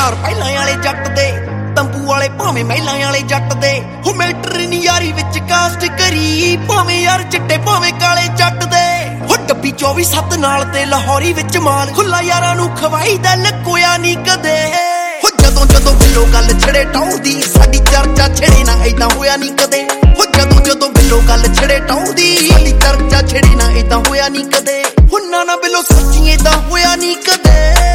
ਯਾਰ ਪਹਿਲਾਂ ਵਾਲੇ ਜੱਟ ਦੇ, ਤੰਬੂ ਵਾਲੇ ਭਾਵੇਂ ਮਹਿਲਾਂ ਵਾਲੇ ਜੱਟ ਦੇ। ਹੋ ਮੈਟਰ ਨੀ ਯਾਰੀ ਵਿੱਚ ਕਾਸਟ ਕਰੀ, ਭਾਵੇਂ ਯਾਰ ਚਿੱਟੇ ਭਾਵੇਂ ਕਾਲੇ ਜੱਟ ਦੇ। ਹੋ ਡੱਬੀ 24/7 ਨਾਲ ਤੇ ਲਾਹੌਰੀ ਵਿੱਚ ਮਾਲ, ਖੁੱਲਾ ਯਾਰਾਂ ਨੂੰ ਖਵਾਈ ਦਾ ਲਕੋਇਆ ਨੀ ਕਦੇ। ਹੋ ਜਦੋਂ ਜਦੋਂ ਬਿੱਲੋ ਗੱਲ ਛੜੇ ਟਾਉਂਦੀ, ਸਾਡੀ ਚਰਚਾ ਛੜੇ ਨਾ ਏਦਾਂ ਹੋਇਆ ਨੀ ਕਦੇ। ਹੋ ਜਦੋਂ ਜਦੋਂ ਬਿੱਲੋ ਗੱਲ ਛੜੇ ਟਾਉਂਦੀ, ਸਾਡੀ ਚਰਚਾ ਛੜੇ ਨਾ ਏਦਾਂ ਹੋਇਆ ਨੀ ਕਦੇ। ਹੋ ਨਾ ਬਿੱਲੋ ਸੱਚੀ ਏਦਾਂ ਹੋਇਆ ਨੀ ਕਦੇ।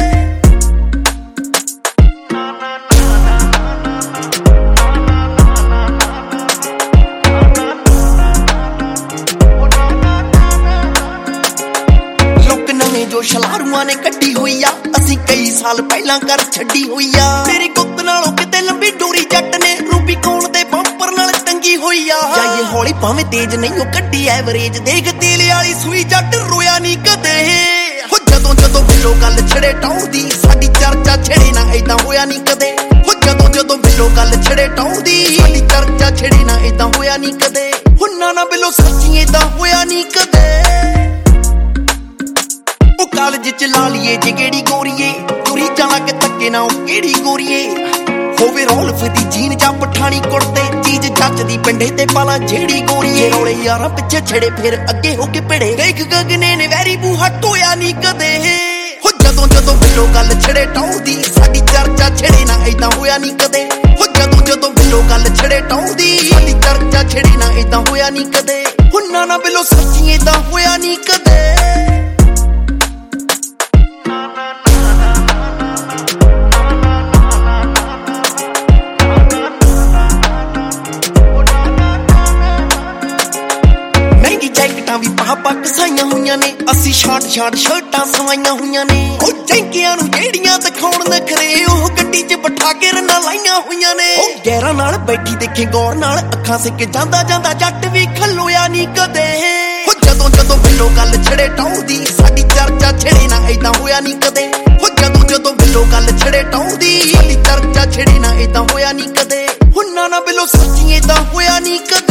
ਜੋ ਛਲਾਰੂਆਂ ਨੇ ਕੱਢੀ ਹੋਈ ਆ, ਅਸੀਂ ਕਈ ਸਾਲ ਪਹਿਲਾਂ ਕਰ ਛੱਡੀ ਹੋਈ ਆ। ਤੇਰੀ ਗੁੱਤ ਨਾਲੋਂ ਕਿਤੇ ਲੰਬੀ ਡੋਰੀ ਜੱਟ ਨੇ ਰੂਬੀ ਕੌਣ ਦੇ ਬੰਪਰ ਨਾਲ ਟੰਗੀ ਹੋਈ ਆ। ਜਾਈਏ ਹੌਲੀ ਭਾਵੇਂ ਤੇਜ਼ ਨਹੀਂ ਉਹ ਕੱਢੀ ਐਵਰੇਜ, ਦੇਖ ਤੇਲੇ ਵਾਲੀ ਸੂਈ ਜੱਟ ਰੋਇਆ ਨੀ ਕਦੇ। ਹੋ ਜਦੋਂ ਜਦੋਂ ਬਿੱਲੋ ਗੱਲ ਛੜੇ ਟਾਉਂਦੀ, ਸਾਡੀ ਚਰਚਾ ਛੜੇ ਨਾ ਏਦਾਂ ਹੋਇਆ ਨੀ ਕਦੇ। ਹੋ ਜਦੋਂ ਜਦੋਂ ਬਿੱਲੋ ਗੱਲ ਛੜੇ ਟਾਉਂਦੀ, ਸਾਡੀ ਚਰਚਾ ਛੜੇ ਨਾ ਏਦਾਂ ਹੋਇਆ ਨੀ ਕਦੇ। ਹੋ ਨਾ ਬਿੱਲੋ ਸੱਚੀ ਏਦਾਂ ਹੋਇਆ ਨੀ ਕਦੇ। ਕਾਲਜ ਚ ਲਾ ਲਈਏ ਜੇ ਕਿਹੜੀ ਗੋਰੀਏ, ਤੁਰੀ ਜਾਣਾ ਕਿ ਧੱਕੇ ਨਾ ਉਹ ਕਿਹੜੀ ਗੋਰੀਏ। ਹੋਵੇ ਰੌਲਫ ਦੀ ਜੀਨ ਜਾਂ ਪਠਾਣੀ ਕੁੜਤੇ, ਚੀਜ਼ ਜੱਚਦੀ ਪਿੰਡੇ ਤੇ ਪਾਲਾ ਜਿਹੜੀ ਗੋਰੀਏ। ਰੌਲੇ ਯਾਰਾਂ ਪਿੱਛੇ ਛੜੇ ਫਿਰ ਅੱਗੇ ਹੋ ਕੇ ਭਿੜੇ, ਵੇਖ ਗਗਨੇ ਨੇ ਵੈਰੀ ਬੂਹਾ ਟੋਇਆ ਨੀ ਕਦੇ। ਹੋ ਜਦੋਂ ਜਦੋਂ ਬਿੱਲੋ ਗੱਲ ਛੜੇ ਟਾਉਂਦੀ, ਸਾਡੀ ਚਰਚਾ ਛੜੇ ਨਾ ਏਦਾਂ ਹੋਇਆ ਨੀ ਕਦੇ। ਹੋ ਜਦੋਂ ਜਦੋਂ ਬਿੱਲੋ ਗੱਲ ਛੜੇ ਟਾਉਂਦੀ, ਸਾਡੀ ਚਰਚਾ ਛੜੇ ਨਾ ਏਦਾਂ ਹੋਇਆ ਨੀ ਕਦੇ। ਹੋ ਨਾ ਬਿੱਲੋ ਸੱਚੀ ਏਦਾਂ ਹੋਇਆ ਨੀ ਕਦੇ। ਜੈਕਟਾਂ ਵੀ ਪਾ ਕਸਾਈਆਂ ਹੋਈਆਂ ਨੇ, ਅਸੀਂ ਸ਼ਾਰਟ ਸ਼ਰਟਾਂ ਸਵਾਈਆਂ ਹੋਈਆਂ ਨੇ। ਉਹ ਜੈਂਕਿਆਂ ਨੂੰ ਜਿਹੜੀਆਂ ਦਿਖਾਉਣ ਨਖਰੇ, ਉਹ ਗੱਡੀ 'ਚ ਬਿਠਾ ਕੇ ਰੰਨਾਂ ਲਾਈਆਂ ਹੋਈਆਂ ਨੇ। ਉਹ ਗੈਰਾਂ ਨਾਲ ਬੈਠੀ ਦੇਖੇ ਗੌਰ ਨਾਲ, ਅੱਖਾਂ ਸਿੱਕ ਜਾਂਦਾ ਜਾਂਦਾ ਜੱਟ ਵੀ ਖਲੋਇਆ ਨੀ ਕਦੇ। ਹੋ ਜਦੋਂ ਜਦੋਂ ਬਿੱਲੋ ਗੱਲ ਛੜੇ ਟਾਉਂਦੀ, ਸਾਡੀ ਚਰਚਾ ਛੜੇ ਨਾ ਏਦਾਂ ਹੋਇਆ ਨੀ ਕਦੇ। ਹੋ ਜਦੋਂ ਜਦੋਂ ਬਿੱਲੋ ਗੱਲ ਛੜੇ ਟਾਉਂਦੀ, ਸਾਡੀ ਚਰਚਾ ਛੜੇ ਨਾ ਏਦਾਂ ਹੋਇਆ ਨੀ ਕਦੇ। ਹੋ ਨਾ ਬਿੱਲੋ ਸੱਚੀ ਏਦਾਂ ਹੋਇਆ ਨੀ ਕਦੇ।